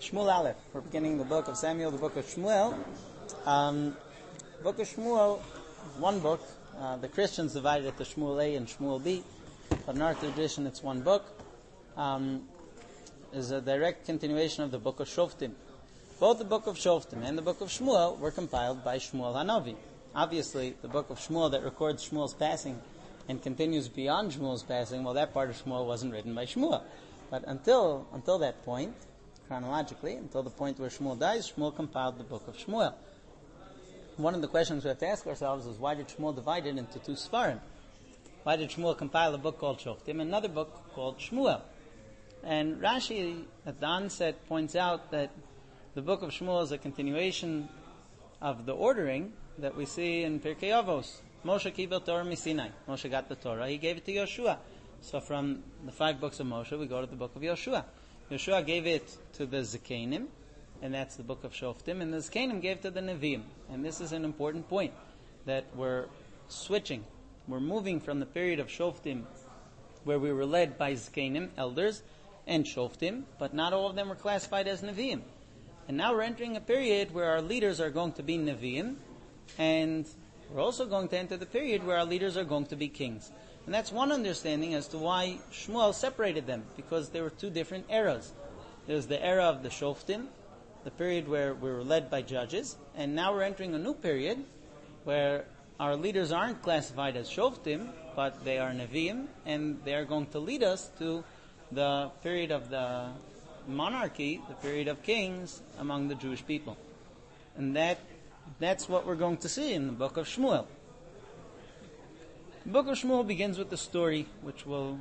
Shmuel Aleph. We're beginning the book of Samuel, the book of Shmuel. Book of Shmuel, one book. The Christians divided it to Shmuel A and Shmuel B, but in our tradition it's one book. Is a direct continuation of the book of Shoftim. Both the book of Shoftim and the book of Shmuel were compiled by Shmuel Hanavi. Obviously, the book of Shmuel that records Shmuel's passing and continues beyond Shmuel's passing, well, that part of Shmuel wasn't written by Shmuel. But until that point, chronologically, until the point where Shmuel dies, Shmuel compiled the book of Shmuel. One of the questions we have to ask ourselves is, why did Shmuel divide it into two Sfarim? Why did Shmuel compile a book called Shoftim and another book called Shmuel? And Rashi, at the onset, points out that the book of Shmuel is a continuation of the ordering that we see in Pirkei Avos. Moshe kibel Torah miSinai. Moshe got the Torah, he gave it to Yoshua. So from the 5 books of Moshe, we go to the book of Yoshua. Yoshua gave it to the Zekanim, and that's the book of Shoftim, and the Zekanim gave it to the Nevi'im. And this is an important point, that we're switching. We're moving from the period of Shoftim, where we were led by Zekanim, elders, and Shoftim, but not all of them were classified as Nevi'im. And now we're entering a period where our leaders are going to be Nevi'im, and we're also going to enter the period where our leaders are going to be kings. And that's one understanding as to why Shmuel separated them, because there were 2 different eras. There's the era of the Shoftim, the period where we were led by judges, and now we're entering a new period where our leaders aren't classified as Shoftim, but they are Nevi'im, and they are going to lead us to the period of the monarchy, the period of kings among the Jewish people. And that's what we're going to see in the book of Shmuel. The book of Shmuel begins with the story, which we'll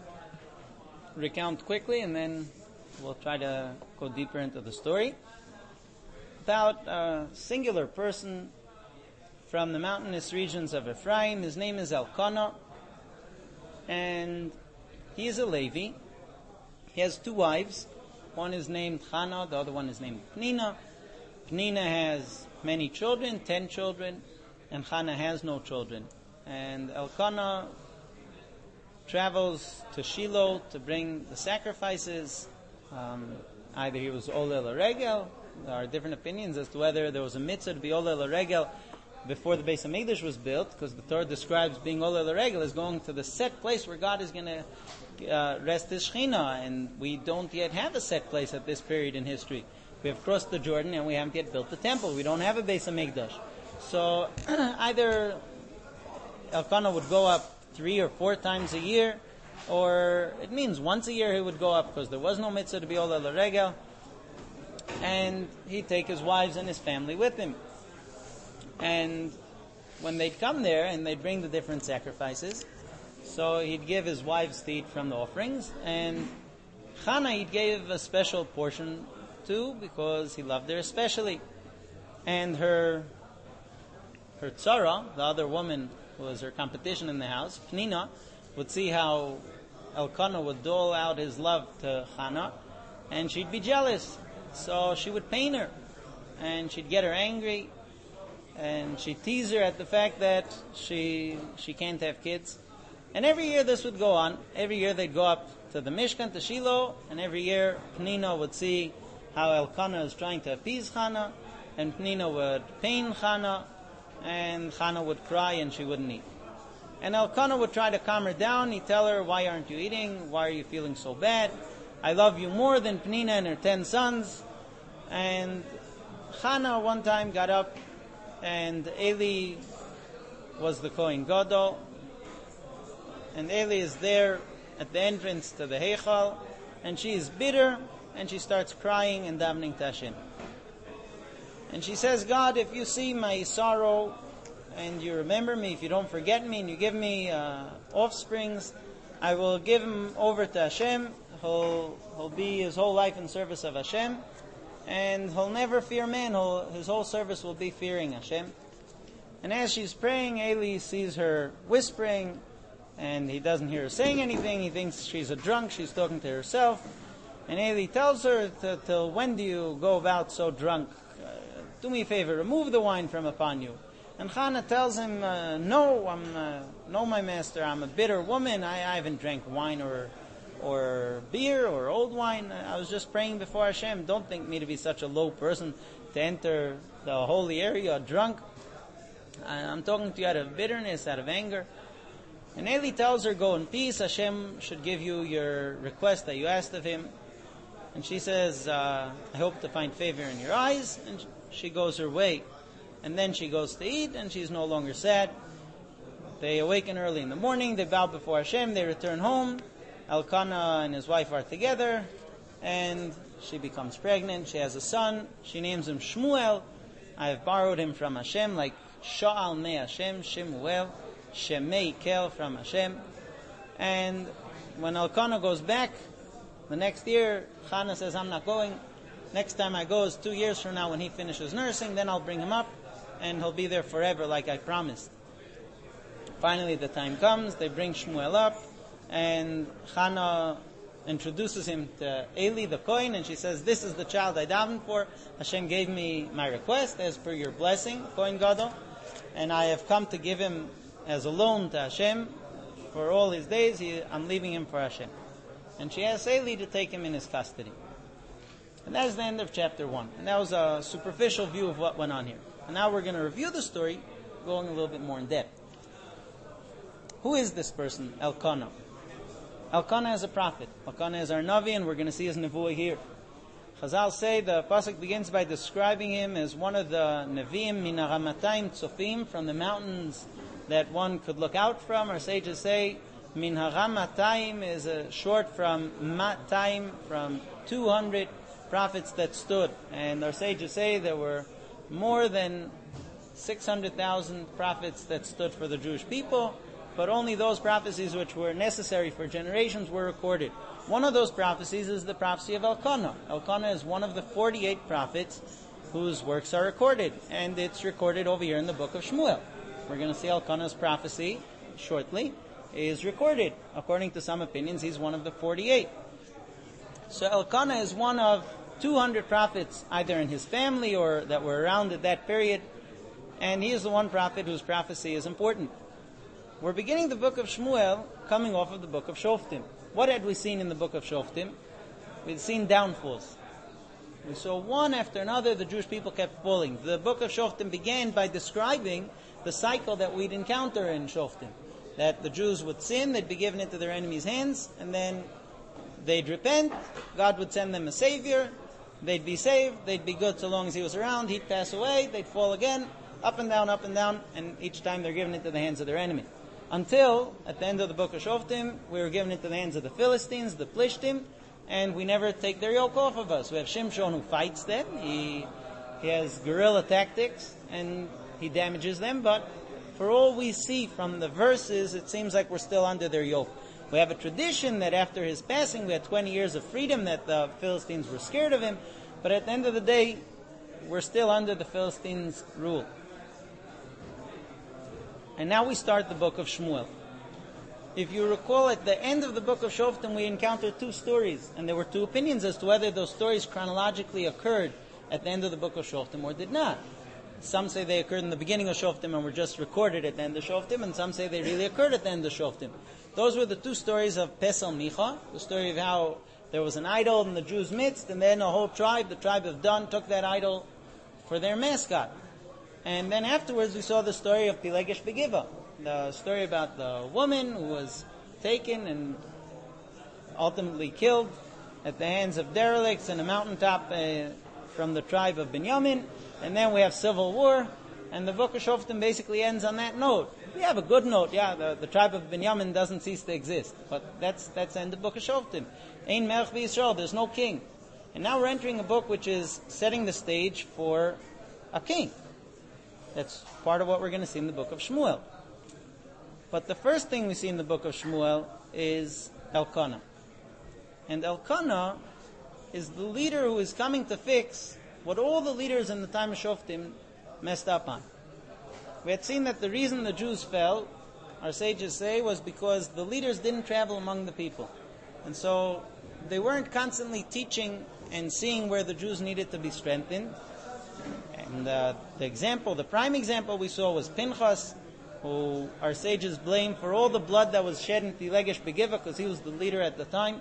recount quickly, and then we'll try to go deeper into the story. About a singular person from the mountainous regions of Ephraim. His name is Elkanah, and he is a Levi. He has 2 wives. One is named Chana, the other one is named Pnina. Pnina has many children, 10 children, and Chana has no children. And Elkanah travels to Shiloh to bring the sacrifices. Either he was Oleh L'Regel. There are different opinions as to whether there was a mitzvah to be Oleh L'Regel before the Beis HaMikdash was built, because the Torah describes being Oleh L'Regel as going to the set place where God is going to rest His Shekhinah, and we don't yet have a set place at this period in history. We have crossed the Jordan and we haven't yet built the temple. We don't have a Beis HaMikdash. So either Elkanah would go up 3 or 4 times a year, or it means once a year he would go up, because there was no mitzvah to be Oleh L'Regel, and he'd take his wives and his family with him. And when they'd come there and they'd bring the different sacrifices, so he'd give his wives to eat from the offerings, and Chana he'd gave a special portion to, because he loved her especially. And her tzara, the other woman who was her competition in the house, Pnina, would see how Elkanah would dole out his love to Chana, and she'd be jealous. So she would pain her, and she'd get her angry, and she'd tease her at the fact that she can't have kids. And every year this would go on. Every year they'd go up to the Mishkan, to Shiloh, and every year Pnina would see how Elkanah is trying to appease Chana, and Pnina would pain Chana, and Chana would cry and she wouldn't eat. And Elkanah would try to calm her down. He'd tell her, why aren't you eating? Why are you feeling so bad? I love you more than Pnina and her 10 sons. And Chana one time got up, and Eli was the Kohen Gadol, and Eli is there at the entrance to the Heichal, and she is bitter, and she starts crying and davening to Hashem. And she says, God, if you see my sorrow and you remember me, if you don't forget me and you give me offsprings, I will give him over to Hashem. He'll be his whole life in service of Hashem, and he'll never fear man. His whole service will be fearing Hashem. And as she's praying, Eli sees her whispering, and he doesn't hear her saying anything. He thinks she's a drunk, she's talking to herself. And Eli tells her, till when do you go about so drunk? Do me a favor, remove the wine from upon you. And Chana tells him, no, my master, I'm a bitter woman. I haven't drank wine or or beer or old wine. I was just praying before Hashem. Don't think me to be such a low person to enter the holy area drunk. I'm talking to you out of bitterness, out of anger. And Eli tells her, go in peace. Hashem should give you your request that you asked of him. And she says, I hope to find favor in your eyes. And she goes her way. And then she goes to eat, and she's no longer sad. They awaken early in the morning. They bow before Hashem. They return home. Elkanah and his wife are together. And she becomes pregnant. She has a son. She names him Shmuel. I have borrowed him from Hashem, like Sha'al Me Hashem, Shemuel. Shemei Kel from Hashem. And when Elkanah goes back the next year, Hannah says, I'm not going. Next time I go is 2 years from now when he finishes nursing. Then I'll bring him up and he'll be there forever like I promised. Finally the time comes. They bring Shmuel up and Hannah introduces him to Eli the Kohen, and she says, this is the child I davened for. Hashem gave me my request as per your blessing, Kohen Gadol, and I have come to give him as a loan to Hashem for all his days. I'm leaving him for Hashem. And she asks Eli to take him in his custody. And that is the end of chapter 1. And that was a superficial view of what went on here. And now we're going to review the story, going a little bit more in depth. Who is this person, Elkanah? Elkanah is a prophet. Elkanah is our Navi, and we're going to see his nevuah here. Chazal say the pasuk begins by describing him as one of the Nevi'im min haramatayim tzofim, from the mountains that one could look out from. Our sages say min haramatayim is a short from matayim, from 200 prophets that stood. And our sages say there were more than 600,000 prophets that stood for the Jewish people, but only those prophecies which were necessary for generations were recorded. One of those prophecies is the prophecy of Elkanah. Elkanah is one of the 48 prophets whose works are recorded, and it's recorded over here in the book of Shmuel. We're going to see Elkanah's prophecy shortly is recorded. According to some opinions, he's one of the 48. So Elkanah is one of 200 prophets, either in his family or that were around at that period, and he is the one prophet whose prophecy is important. We're beginning the book of Shmuel coming off of the book of Shoftim. What had we seen in the book of Shoftim? We'd seen downfalls. We saw one after another the Jewish people kept falling. The book of Shoftim began by describing the cycle that we'd encounter in Shoftim. That the Jews would sin, they'd be given into their enemies' hands, and then they'd repent, God would send them a savior, they'd be saved, they'd be good so long as he was around, he'd pass away, they'd fall again, up and down, and each time they're given into the hands of their enemy. Until, at the end of the book of Shoftim, we were given into the hands of the Philistines, the Plishtim, and we never take their yoke off of us. We have Shimshon who fights them. He has guerrilla tactics, and he damages them, but for all we see from the verses, it seems like we're still under their yoke. We have a tradition that after his passing, we had 20 years of freedom, that the Philistines were scared of him, but at the end of the day, we're still under the Philistines' rule. And now we start the book of Shmuel. If you recall, at the end of the book of Shoftim, we encountered two stories, and there were two opinions as to whether those stories chronologically occurred at the end of the book of Shoftim or did not. Some say they occurred in the beginning of Shoftim and were just recorded at the end of Shoftim, and some say they really occurred at the end of Shoftim. Those were the two stories of Pesel Micha, the story of how there was an idol in the Jews' midst, and then a whole tribe, the tribe of Dan, took that idol for their mascot. And then afterwards we saw the story of Pilegesh Begiva, the story about the woman who was taken and ultimately killed at the hands of derelicts in a mountaintop from the tribe of Binyamin. And then we have civil war, and the book of Shoftim basically ends on that note. We have a good note, the tribe of Binyamin doesn't cease to exist, but that's the end of the book of Shoftim. Ein Melech B'Yisrael, there's no king. And now we're entering a book which is setting the stage for a king. That's part of what we're going to see in the book of Shmuel. But the first thing we see in the book of Shmuel is Elkanah. And Elkanah is the leader who is coming to fix what all the leaders in the time of Shoftim messed up on. We had seen that the reason the Jews fell, our sages say, was because the leaders didn't travel among the people. And so they weren't constantly teaching and seeing where the Jews needed to be strengthened. And the prime example we saw was Pinchas, who our sages blame for all the blood that was shed in Tilegesh Begiva, because he was the leader at the time.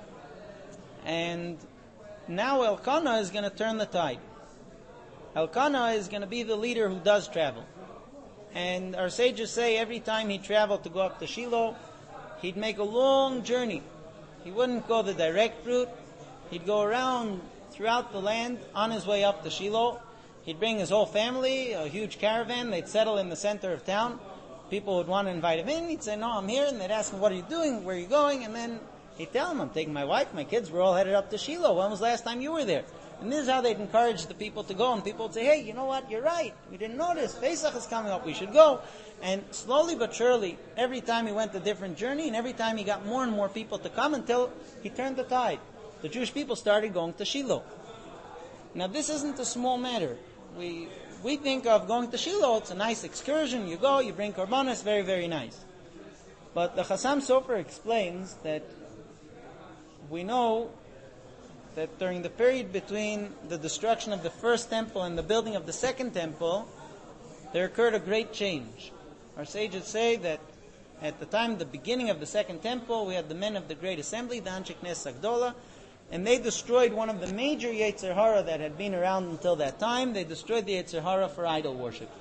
And now Elkanah is going to turn the tide. Elkanah is going to be the leader who does travel. And our sages say every time he traveled to go up to Shiloh, he'd make a long journey. He wouldn't go the direct route. He'd go around throughout the land on his way up to Shiloh. He'd bring his whole family, a huge caravan. They'd settle in the center of town. People would want to invite him in. He'd say, no, I'm here. And they'd ask him, what are you doing? Where are you going? And then he'd tell them, I'm taking my wife, my kids. We're all headed up to Shiloh. When was the last time you were there? And this is how they'd encourage the people to go. And people would say, hey, you know what? You're right. We didn't notice. Pesach is coming up. We should go. And slowly but surely, every time he went a different journey, and every time he got more and more people to come until he turned the tide. The Jewish people started going to Shiloh. Now, this isn't a small matter. We think of going to Shiloh, it's a nice excursion. You go, you bring korbanos, very, very nice. But the Chassam Sofer explains that we know that during the period between the destruction of the first temple and the building of the second temple, there occurred a great change. Our sages say that at the time, the beginning of the second temple, we had the men of the Great Assembly, the Anshe Knesset Agdola, and they destroyed one of the major Yetzer Hara that had been around until that time. They destroyed the Yetzer Hara for idol worship.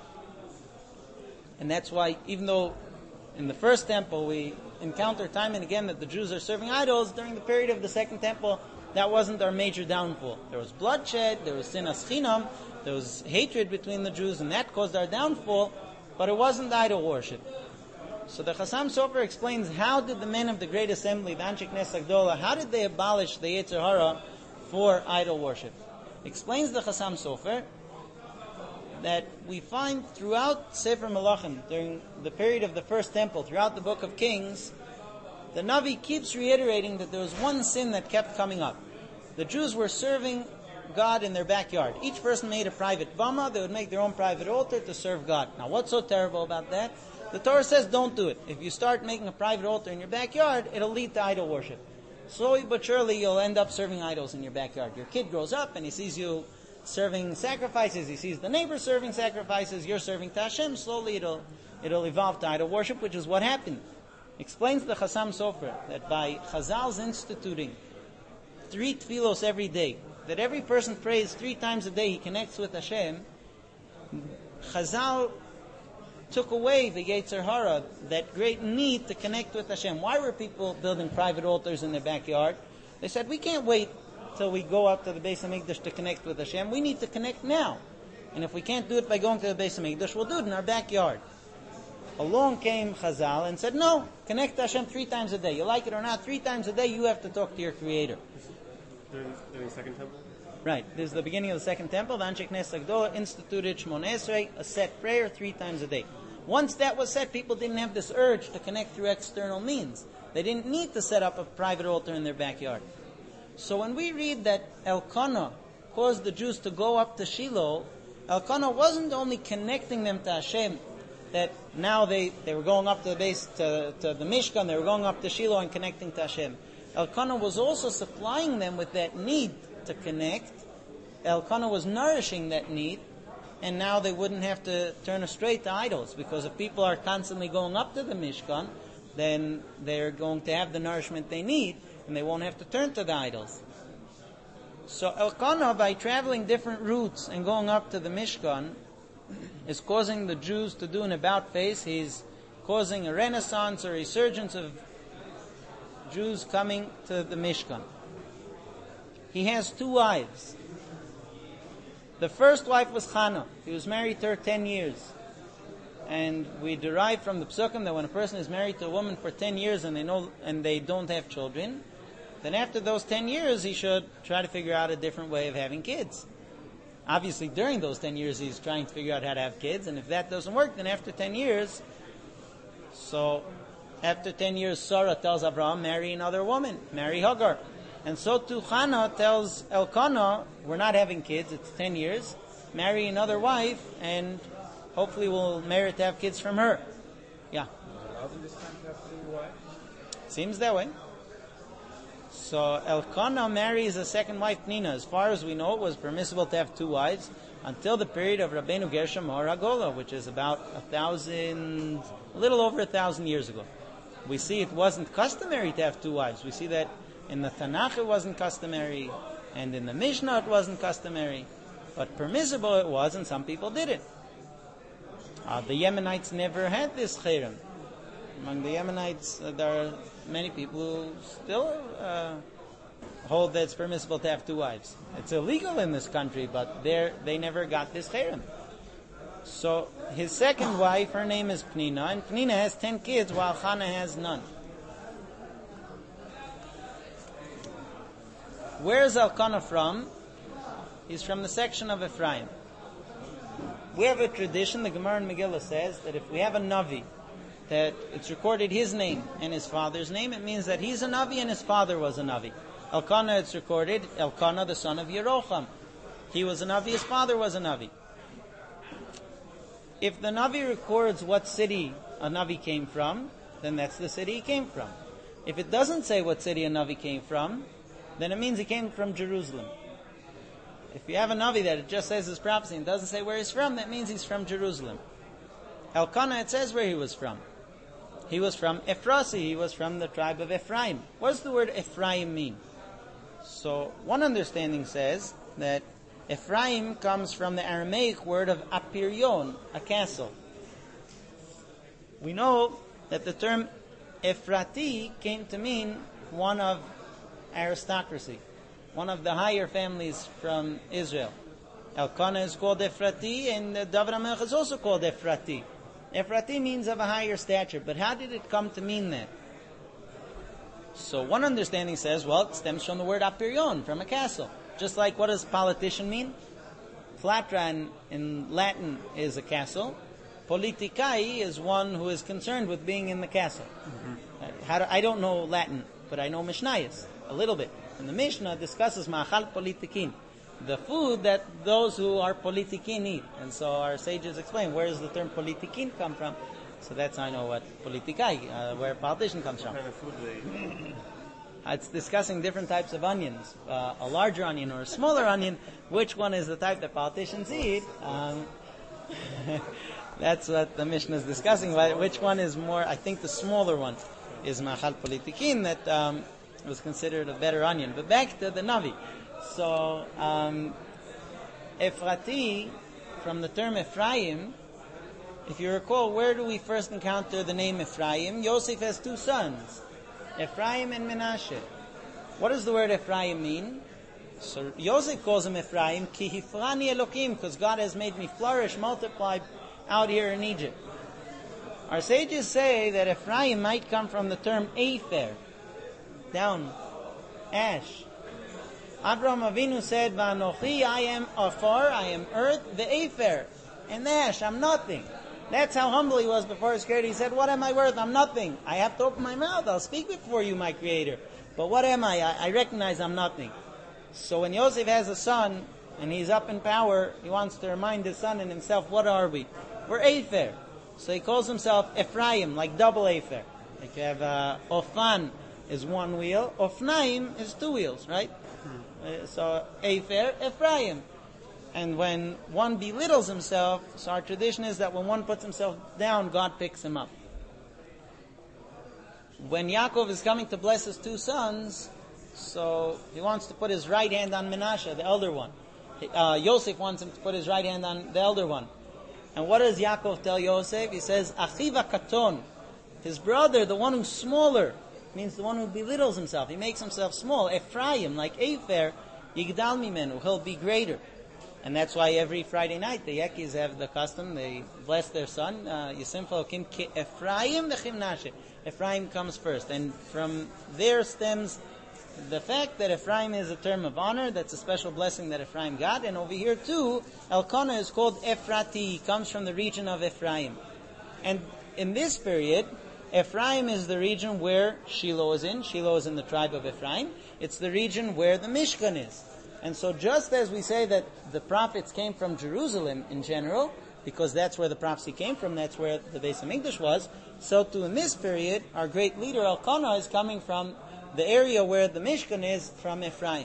And that's why, even though in the first temple we encounter time and again that the Jews are serving idols, during the period of the second temple, that wasn't our major downfall. There was bloodshed, there was sinas chinam, there was hatred between the Jews, and that caused our downfall, but it wasn't idol worship. So the Chassam Sofer explains, how did the men of the Great Assembly, the Anshe Knesset Agdola, how did they abolish the Yetzer Hara for idol worship? Explains the Chassam Sofer that we find throughout Sefer Melachim, during the period of the first temple, throughout the Book of Kings, the Navi keeps reiterating that there was one sin that kept coming up. The Jews were serving God in their backyard. Each person made a private bama. They would make their own private altar to serve God. Now, what's so terrible about that? The Torah says don't do it. If you start making a private altar in your backyard, it'll lead to idol worship. Slowly but surely, you'll end up serving idols in your backyard. Your kid grows up and he sees you serving sacrifices. He sees the neighbor serving sacrifices. You're serving to Hashem. Slowly, it'll evolve to idol worship, which is what happened. Explains the Chassam Sofer that by Chazal's instituting 3 tefillos every day, that every person prays 3 times a day, he connects with Hashem, Chazal took away the Yetzer Hara, that great need to connect with Hashem. Why were people building private altars in their backyard? They said, we can't wait till we go out to the Beis HaMikdash to connect with Hashem. We need to connect now. And if we can't do it by going to the Beis HaMikdash, we'll do it in our backyard. Along came Chazal and said, no, connect to Hashem 3 times a day. You like it or not, 3 times a day you have to talk to your Creator. During the second temple? Right. This is the beginning of the second temple. The Anshe Knesset Agdola instituted Shmoneh Esrei, a set prayer 3 times a day. Once that was set, people didn't have this urge to connect through external means. They didn't need to set up a private altar in their backyard. So when we read that Elkanah caused the Jews to go up to Shiloh, Elkanah wasn't only connecting them to Hashem, that now they were going up to the base, to the Mishkan, they were going up to Shiloh and connecting to Hashem. Elkanah was also supplying them with that need to connect. Elkanah was nourishing that need, and now they wouldn't have to turn astray to idols, because if people are constantly going up to the Mishkan, then they're going to have the nourishment they need, and they won't have to turn to the idols. So Elkanah, by traveling different routes and going up to the Mishkan, is causing the Jews to do an about face. He's causing a renaissance or resurgence of Jews coming to the Mishkan. He has 2 wives. The first wife was Chana. He was married to her 10 years. And we derive from the Psukim that when a person is married to a woman for 10 years and they don't have children, then after those 10 years he should try to figure out a different way of having kids. Obviously during those 10 years he's trying to figure out how to have kids, and if that doesn't work, then after 10 years, after 10 years Sarah tells Abraham, marry another woman, marry Hagar. And so too Chana tells Elkanah, we're not having kids, it's 10 years, marry another wife, and hopefully we'll merit to have kids from her. Yeah. This time to have 3 wives? Seems that way. So Elkanah marries a second wife, Pnina. As far as we know, it was permissible to have two wives until the period of Rabbeinu Gershom or Agola, which is about a little over 1,000 years ago. We see it wasn't customary to have two wives. We see that in the Tanakh it wasn't customary, and in the Mishnah it wasn't customary, but permissible it was, and some people did it. The Yemenites never had this cherem. Among the Yemenites, there are many people who still hold that it's permissible to have two wives. It's illegal in this country, but they never got this cherem. So his second wife, her name is Pnina, and Pnina has 10 kids while Chana has none. Where is Elkanah from? He's from the section of Ephraim. We have a tradition, the Gemara in Megillah says, that if we have a Navi, that it's recorded his name and his father's name, it means that he's a Navi and his father was a Navi. Elkanah, it's recorded, Elkanah, the son of Yerocham. He was a Navi, his father was a Navi. If the Navi records what city a Navi came from, then that's the city he came from. If it doesn't say what city a Navi came from, then it means he came from Jerusalem. If you have a Navi that it just says his prophecy and doesn't say where he's from, that means he's from Jerusalem. Elkanah, it says where he was from. He was from Ephrasi. He was from the tribe of Ephraim. What does the word Ephraim mean? So, one understanding says that Ephraim comes from the Aramaic word of apirion, a castle. We know that the term Ephrati came to mean one of aristocracy, one of the higher families from Israel. Elkanah is called Ephrati, and David HaMelech is also called Ephrati. Ephrati means of a higher stature, but how did it come to mean that? So one understanding says, well, it stems from the word apirion, from a castle. Just like, what does politician mean? Flatra in Latin is a castle. Politikai is one who is concerned with being in the castle. Mm-hmm. I don't know Latin, but I know Mishnayos a little bit. And the Mishnah discusses ma'achal politikin, the food that those who are politikin eat. And so our sages explain, where does the term politikin come from? So that's how I know what politikai, where politician comes from. What kind of food they eat? It's discussing different types of onions. A larger onion or a smaller onion, which one is the type that politicians eat? That's what the Mishnah is discussing. Which one is more, I think the smaller one is ma'achal politikin, that was considered a better onion. But back to the Navi. So, Ephrati, from the term Ephraim, if you recall, where do we first encounter the name Ephraim? Yosef has two sons, Ephraim and Menashe. What does the word Ephraim mean? So Yosef calls him Ephraim, Ki hifrani Elokim, because God has made me flourish, multiply out here in Egypt. Our sages say that Ephraim might come from the term Afer, down, ash. Abraham Avinu said, Va'anochi, I am afar, I am earth, the Afer, and ash, I'm nothing. That's how humble he was before his creator. He said, what am I worth? I'm nothing. I have to open my mouth. I'll speak before you, my creator. But what am I? I recognize I'm nothing. So when Yosef has a son, and he's up in power, he wants to remind his son and himself, what are we? We're Afer. So he calls himself Ephraim, like double Afer. Like you have Ofan is one wheel, Ofnaim is two wheels, right? So Afer, Ephraim. And when one belittles himself, so our tradition is that when one puts himself down, God picks him up. When Yaakov is coming to bless his two sons, so he wants to put his right hand on Menashe, the elder one. Yosef wants him to put his right hand on the elder one. And what does Yaakov tell Yosef? He says, Achiva katon, his brother, the one who's smaller, means the one who belittles himself. He makes himself small. Ephraim, like Afer, Yigdal mimenu, he'll be greater. And that's why every Friday night the Yekis have the custom, they bless their son, Yisimcha Okim Ephraim Nechimnashe. Ephraim comes first. And from there stems the fact that Ephraim is a term of honor, that's a special blessing that Ephraim got. And over here too, Elkanah is called Ephrati, he comes from the region of Ephraim. And in this period, Ephraim is the region where Shiloh is in. Shiloh is in the tribe of Ephraim. It's the region where the Mishkan is. And so just as we say that the prophets came from Jerusalem in general, because that's where the prophecy came from, that's where the Beis HaMikdash was, so too in this period, our great leader Elkanah is coming from the area where the Mishkan is from Ephraim.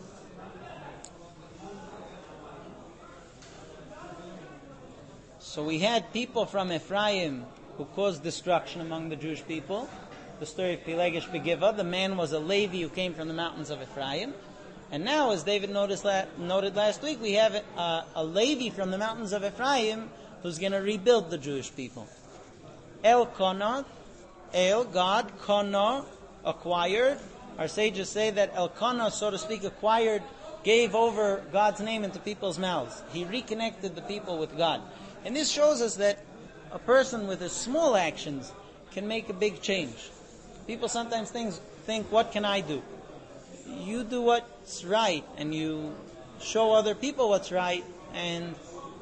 So we had people from Ephraim who caused destruction among the Jewish people. The story of Pilegesh Begiva, the man was a Levi who came from the mountains of Ephraim. And now, as David noted last week, we have a Levi from the mountains of Ephraim who's going to rebuild the Jewish people. Elkanah, God, Kana, acquired. Our sages say that Elkanah, so to speak, acquired, gave over God's name into people's mouths. He reconnected the people with God. And this shows us that a person with his small actions can make a big change. People sometimes think, what can I do? You do what's right, and you show other people what's right, and...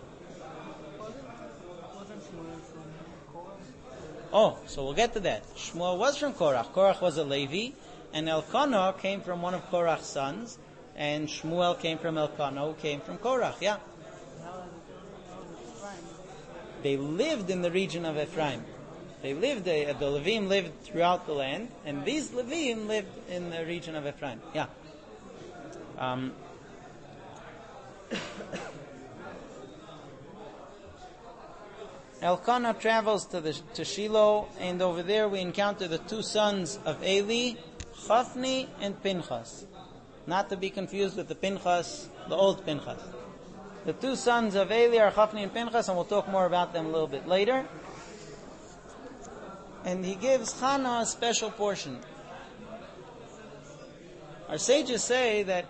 Oh, so we'll get to that. Shmuel was from Korach. Korach was a Levi, and Elkanah came from one of Korach's sons, and Shmuel came from Elkanah, who came from Korach, yeah. They lived in the region of Ephraim. The Levim lived throughout the land, and these Levim lived in the region of Ephraim. Yeah. Elkanah travels to Shiloh, and over there we encounter the two sons of Eli, Chafni and Pinchas. Not to be confused with the Pinchas, the old Pinchas. The two sons of Eli are Chafni and Pinchas, and we'll talk more about them a little bit later. And he gives Chana a special portion. Our sages say that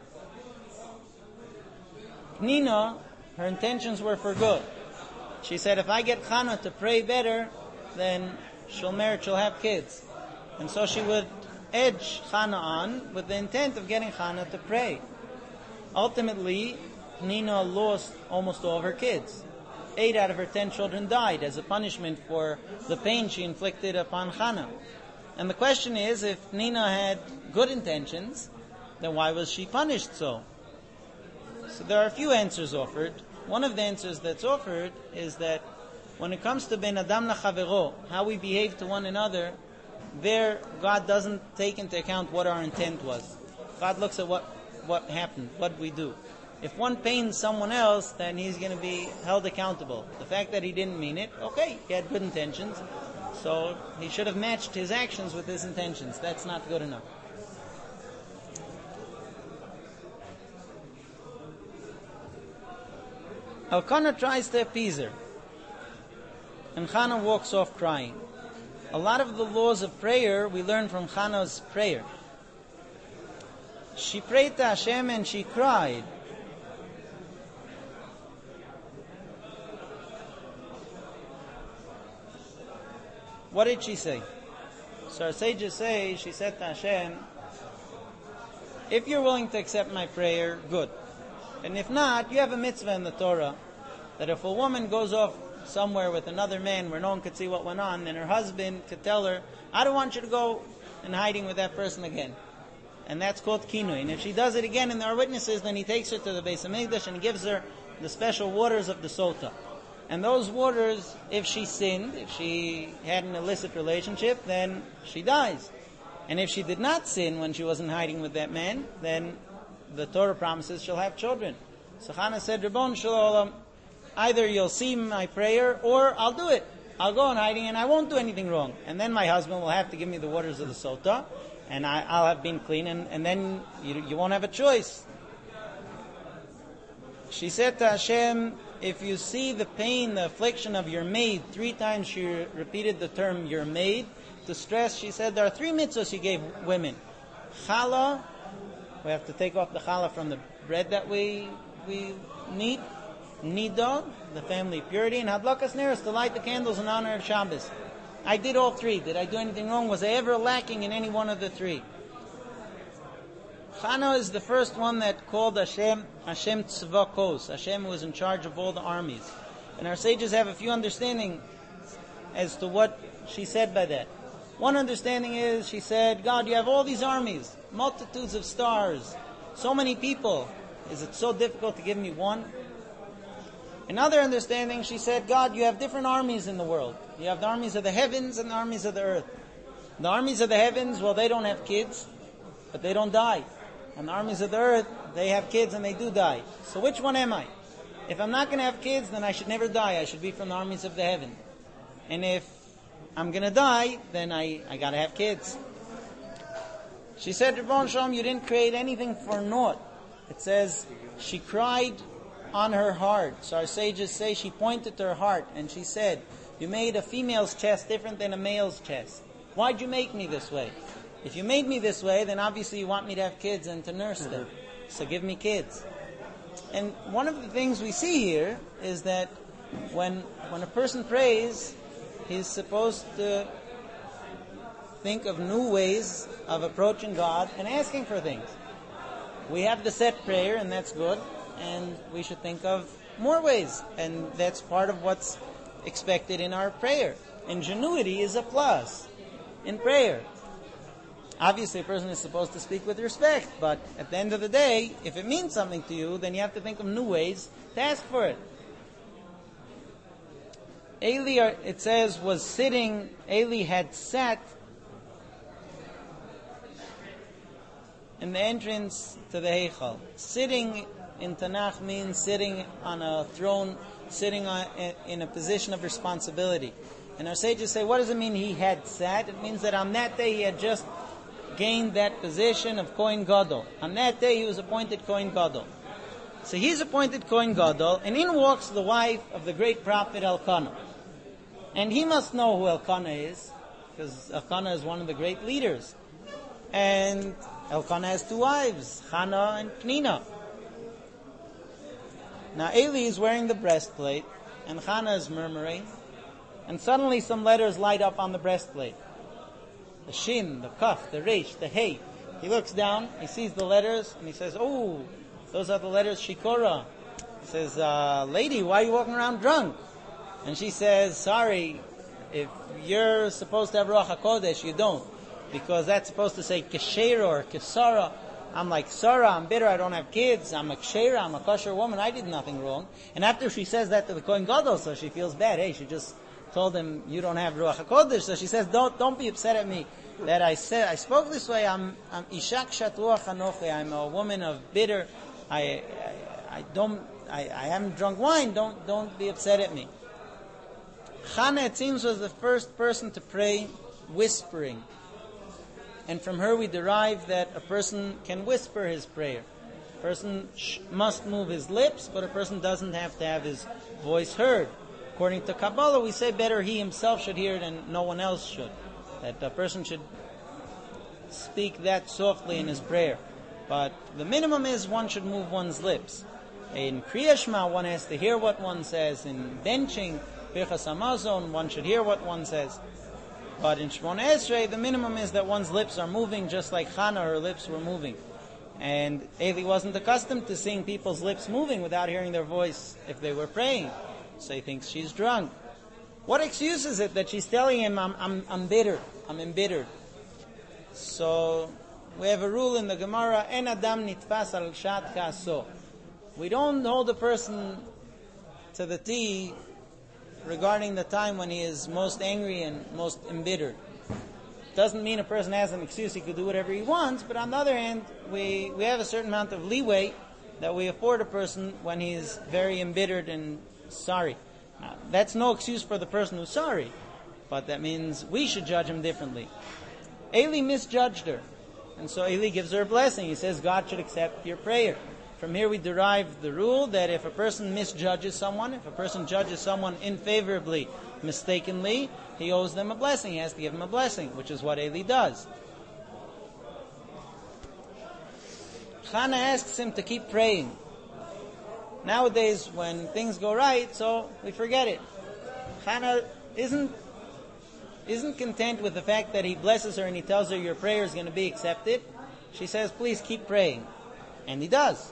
Nina, her intentions were for good. She said, if I get Chana to pray better, then she'll have kids. And so she would edge Chana on with the intent of getting Chana to pray. Ultimately, Nina lost almost all of her kids. 8 out of her 10 children died as a punishment for the pain she inflicted upon Chana. And the question is, if Nina had good intentions, then why was she punished so? So there are a few answers offered. One of the answers that's offered is that when it comes to Ben Adam Lechavero, how we behave to one another, there God doesn't take into account what our intent was. God looks at what happened, what we do. If one pains someone else, then he's going to be held accountable. The fact that he didn't mean it, okay, he had good intentions, so he should have matched his actions with his intentions. That's not good enough. Elkanah tries to appease her, and Chana walks off crying. A lot of the laws of prayer we learn from Chana's prayer. She prayed to Hashem and she cried. What did she say? So our sages say, she said to Hashem, if you're willing to accept my prayer, good. And if not, you have a mitzvah in the Torah that if a woman goes off somewhere with another man where no one could see what went on, then her husband could tell her, I don't want you to go in hiding with that person again. And that's called kinui. And if she does it again and there are witnesses, then he takes her to the Beis HaMikdash and he gives her the special waters of the Sota. And those waters, if she sinned, if she had an illicit relationship, then she dies. And if she did not sin when she wasn't hiding with that man, then the Torah promises she'll have children. So Chana said, Ribbon Shalom, either you'll see my prayer or I'll do it. I'll go in hiding and I won't do anything wrong. And then my husband will have to give me the waters of the Sota, and I'll have been clean, and then you won't have a choice. She said to Hashem, if you see the pain, the affliction of your maid, 3 times she repeated the term your maid, to stress, she said, there are 3 mitzvahs you gave women. Challah, we have to take off the challah from the bread that we need. Nida, the family purity, and Hadlakas Neros, to light the candles in honor of Shabbos. I did all 3. Did I do anything wrong? Was I ever lacking in any one of the 3? Chana is the first one that called Hashem Tzvakos, Hashem who was in charge of all the armies. And our sages have a few understanding as to what she said by that. One understanding is, she said, God, you have all these armies, multitudes of stars, so many people. Is it so difficult to give me one? Another understanding, she said, God, you have different armies in the world. You have the armies of the heavens and the armies of the earth. The armies of the heavens, well, they don't have kids. but they don't die. And the armies of the earth, they have kids and they do die. So which one am I? If I'm not going to have kids, then I should never die. I should be from the armies of the heaven. And if I'm going to die, then I got to have kids. She said, Ribbon Shalom, you didn't create anything for naught. It says, she cried on her heart. So our sages say she pointed to her heart and she said, you made a female's chest different than a male's chest. Why'd you make me this way? If you made me this way, then obviously you want me to have kids and to nurse them. So give me kids. And one of the things we see here is that when a person prays, he's supposed to think of new ways of approaching God and asking for things. We have the set prayer, and that's good, and we should think of more ways, and that's part of what's expected in our prayer. Ingenuity is a plus in prayer. Obviously, a person is supposed to speak with respect, but at the end of the day, if it means something to you, then you have to think of new ways to ask for it. Eli, it says, was sitting, Eli had sat in the entrance to the Heichal. Sitting in Tanakh means sitting on a throne, sitting in a position of responsibility. And our sages say, what does it mean he had sat? It means that on that day he had just gained that position of Kohen Gadol. On that day he was appointed Kohen Gadol. So he's appointed Kohen Gadol, and in walks the wife of the great prophet Elkanah. And he must know who Elkanah is, because Elkanah is one of the great leaders. And Elkanah has two wives, Hannah and Pnina. Now Eli is wearing the breastplate, and Hannah is murmuring, and suddenly some letters light up on the breastplate. The Shin, the Kaf, the Resh, the Hey. He looks down, he sees the letters, and he says, oh, those are the letters Shikora. He says, lady, why are you walking around drunk? And she says, sorry, if you're supposed to have Ruach HaKodesh, you don't. Because that's supposed to say Keshera or Kesara. I'm like Sarah, I'm bitter, I don't have kids, I'm a Keshera, I'm a kosher woman, I did nothing wrong. And after she says that to the Kohen Gadol, so she feels bad. Hey, she just told him, you don't have Ruach HaKodesh. So she says, don't be upset at me that I spoke this way. I'm Ishak Shat Ruach Anochi. I'm a woman of bitter. I haven't drunk wine. Don't be upset at me. Hannah, it seems, was the first person to pray whispering. And from her we derive that a person can whisper his prayer. A person must move his lips, but a person doesn't have to have his voice heard. According to Kabbalah, we say better he himself should hear it and no one else should. That a person should speak that softly in his prayer. But the minimum is one should move one's lips. In Kriya Shema, one has to hear what one says. In benching, Birchas Hamazon, one should hear what one says. But in Shemona Esrei, the minimum is that one's lips are moving, just like Hannah, her lips were moving. And Eli wasn't accustomed to seeing people's lips moving without hearing their voice if they were praying. So he thinks she's drunk. What excuse is it that she's telling him, I'm bitter, I'm embittered? So we have a rule in the Gemara, En Adam nitfas al shat kaso. We don't hold a person to the T regarding the time when he is most angry and most embittered. Doesn't mean a person has an excuse, he could do whatever he wants, but on the other hand, we have a certain amount of leeway that we afford a person when he is very embittered and sorry. Now, that's no excuse for the person who's sorry, but that means we should judge him differently. Eli misjudged her, and so Eli gives her a blessing. He says God should accept your prayer. From here we derive the rule that if a person misjudges someone, if a person judges someone unfavorably, mistakenly, he owes them a blessing. He has to give them a blessing, which is what Eli does. Hannah asks him to keep praying. Nowadays, when things go right, so we forget it. Hannah isn't content with the fact that he blesses her and he tells her your prayer is going to be accepted. She says, please keep praying. And he does.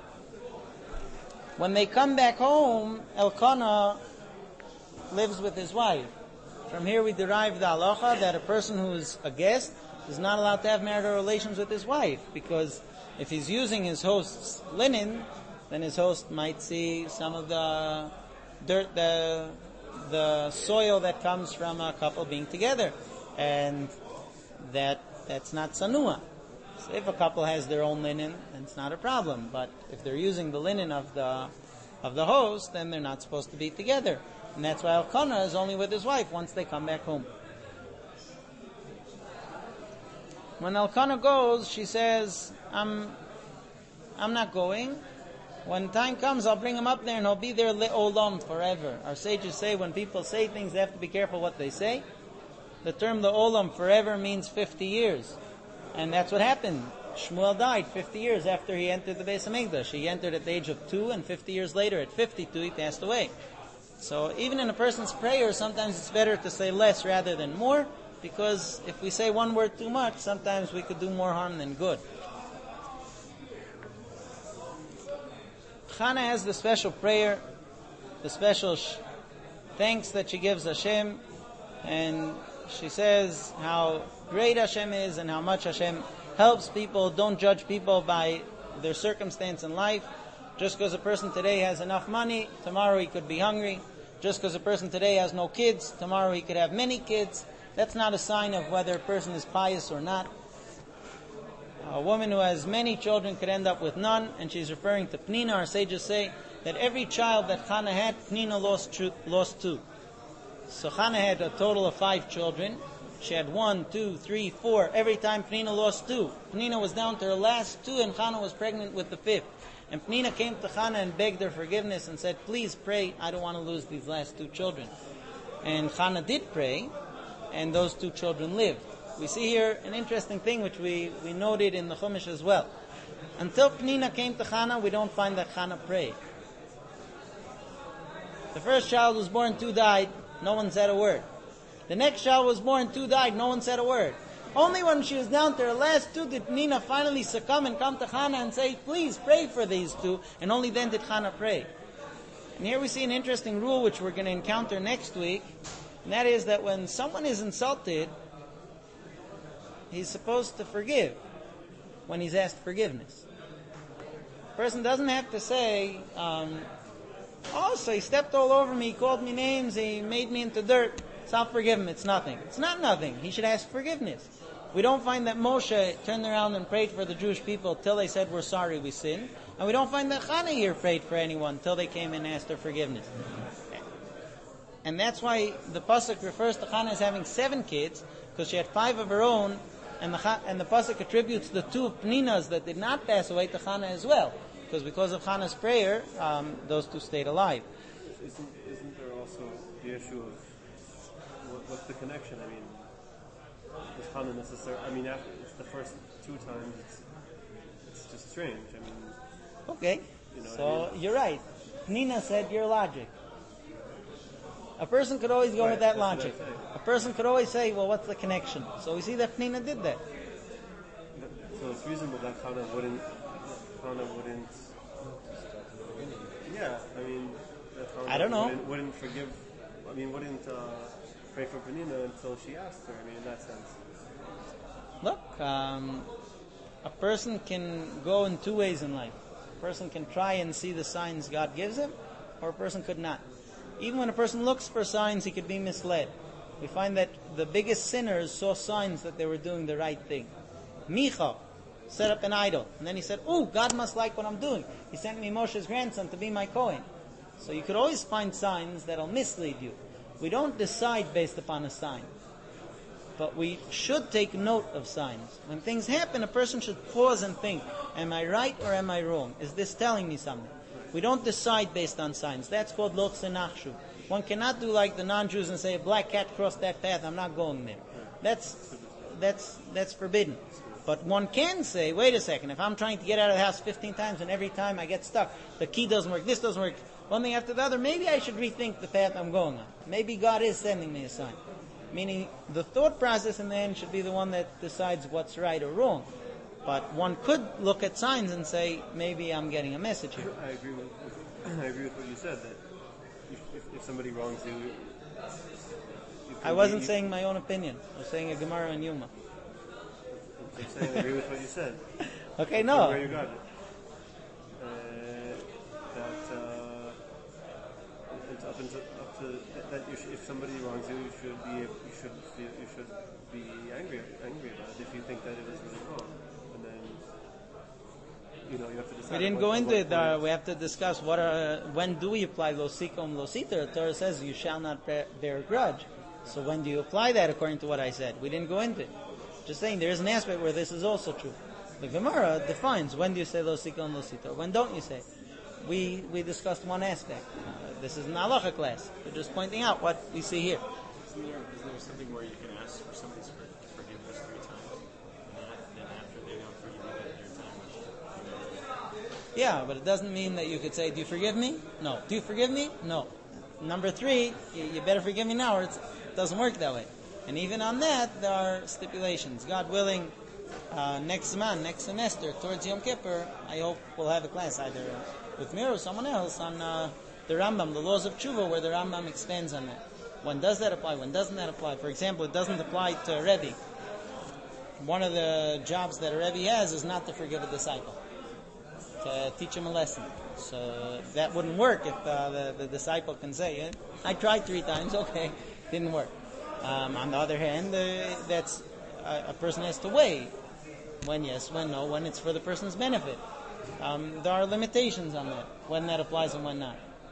When they come back home, Elkanah lives with his wife. From here we derive the halacha that a person who is a guest is not allowed to have marital relations with his wife, because if he's using his host's linen, then his host might see some of the dirt, the soil that comes from a couple being together. And that's not sanua. So if a couple has their own linen, then it's not a problem. But if they're using the linen of the host, then they're not supposed to be together. And that's why Elkanah is only with his wife once they come back home. When Elkanah goes, she says, I'm not going. When time comes, I'll bring him up there and he'll be there le'olam, forever. Our sages say when people say things, they have to be careful what they say. The term le'olam, forever, means 50 years. And that's what happened. Shmuel died 50 years after he entered the Beis HaMikdash. He entered at the age of 2, and 50 years later, at 52, he passed away. So even in a person's prayer, sometimes it's better to say less rather than more, because if we say one word too much, sometimes we could do more harm than good. Chana has the special prayer, the special thanks that she gives Hashem, and she says how great Hashem is and how much Hashem helps people. Don't judge people by their circumstance in life. Just because a person today has enough money, tomorrow he could be hungry. Just because a person today has no kids, tomorrow he could have many kids. That's not a sign of whether a person is pious or not. A woman who has many children could end up with none, and she's referring to Pnina. Our sages say that every child that Chana had, Pnina lost 2. So Chana had a total of 5 children. She had 1, 2, 3, 4. Every time Pnina lost 2. Pnina was down to her last 2, and Chana was pregnant with the 5th. And Pnina came to Chana and begged her forgiveness and said, please pray, I don't want to lose these last 2 children. And Chana did pray, and those 2 children lived. We see here an interesting thing which we noted in the Chumash as well. Until Pnina came to Chana, we don't find that Chana prayed. The first child was born, 2 died, no one said a word. The next child was born, 2 died, no one said a word. Only when she was down to her last 2 did Pnina finally succumb and come to Chana and say, please pray for these 2, and only then did Chana pray. And here we see an interesting rule which we're going to encounter next week, and that is that when someone is insulted, he's supposed to forgive when he's asked forgiveness. A person doesn't have to say, so he stepped all over me, he called me names, he made me into dirt, so I'll forgive him. It's nothing. It's not nothing. He should ask forgiveness. We don't find that Moshe turned around and prayed for the Jewish people till they said, we're sorry, we sinned. And we don't find that Chana here prayed for anyone till they came and asked her forgiveness. And that's why the Pasuk refers to Chana as having 7 kids, because she had 5 of her own, and the Pasuk attributes the 2 of Pninas that did not pass away to Chana as well. Because of Chana's prayer, those 2 stayed alive. Isn't there also the issue of what's the connection? I mean, is Chana necessary? I mean, after it's the first 2 times, it's just strange. I mean, okay, you know so what I mean? You're right. Pnina said your logic. A person could always go with that logic. A person could always say, well, what's the connection? So we see that Pnina did that. So it's reasonable that Chana wouldn't. Yeah, I mean, that Chana I don't know. Wouldn't forgive. I mean, wouldn't pray for Pnina until she asked her. I mean, in that sense. Look, a person can go in 2 ways in life. A person can try and see the signs God gives him, or a person could not. Even when a person looks for signs, he could be misled. We find that the biggest sinners saw signs that they were doing the right thing. Micha set up an idol, and then he said, God must like what I'm doing. He sent me Moshe's grandson to be my Kohen. So you could always find signs that'll mislead you. We don't decide based upon a sign, but we should take note of signs. When things happen, a person should pause and think, am I right or am I wrong? Is this telling me something? We don't decide based on signs. That's called lo tzenachshu. One cannot do like the non-Jews and say, a black cat crossed that path, I'm not going there. That's forbidden. But one can say, wait a second, if I'm trying to get out of the house 15 times and every time I get stuck, the key doesn't work, this doesn't work, one thing after the other, maybe I should rethink the path I'm going on. Maybe God is sending me a sign. Meaning, the thought process in the end should be the one that decides what's right or wrong. But one could look at signs and say, maybe I'm getting a message here. I agree with what you said, that if somebody wrongs you I wasn't saying my own opinion. I was saying a Gemara and Yuma. I'm saying I agree with what you said. Okay, no. Where you got it. That if somebody wrongs you, you should be angry about it if you think that it was really wrong. And then you have to decide. We didn't go into it. We have to discuss when do we apply lo sikom lo siter. The Torah says you shall not bear a grudge. So when do you apply that according to what I said? We didn't go into it. Just saying there is an aspect where this is also true. The Gemara defines when do you say lo sikom lo siter. When don't you say? We discussed one aspect. This is an halacha class. We're just pointing out what we see here. Isn't there something where you can ask for somebody's forgiveness 3 times, and then after they don't forgive you, their time is Yeah, but it doesn't mean that you could say, do you forgive me? No. Do you forgive me? No. Number 3, you better forgive me now, or it doesn't work that way. And even on that, there are stipulations. God willing, next semester, towards Yom Kippur, I hope we'll have a class either with me or someone else on the Rambam, the laws of Tshuva, where the Rambam expands on that. When does that apply? When doesn't that apply? For example, it doesn't apply to a Rebbe. One of the jobs that a Rebbe has is not to forgive a disciple, to teach him a lesson. So that wouldn't work if the disciple can say, I tried 3 times, okay, didn't work. On the other hand, that's a person has to weigh when yes, when no, when it's for the person's benefit. There are limitations on that, when that applies and when not.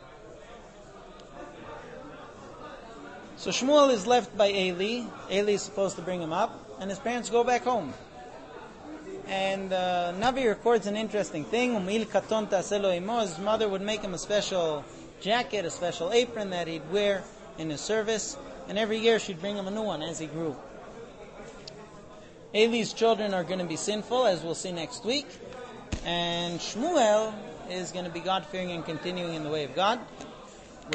So Shmuel is left by Eli. Eli is supposed to bring him up, and his parents go back home. And Navi records an interesting thing. His mother would make him a special jacket, a special apron that he'd wear in his service, and every year she'd bring him a new one as he grew. Eli's children are going to be sinful, as we'll see next week, and Shmuel is going to be God-fearing and continuing in the way of God.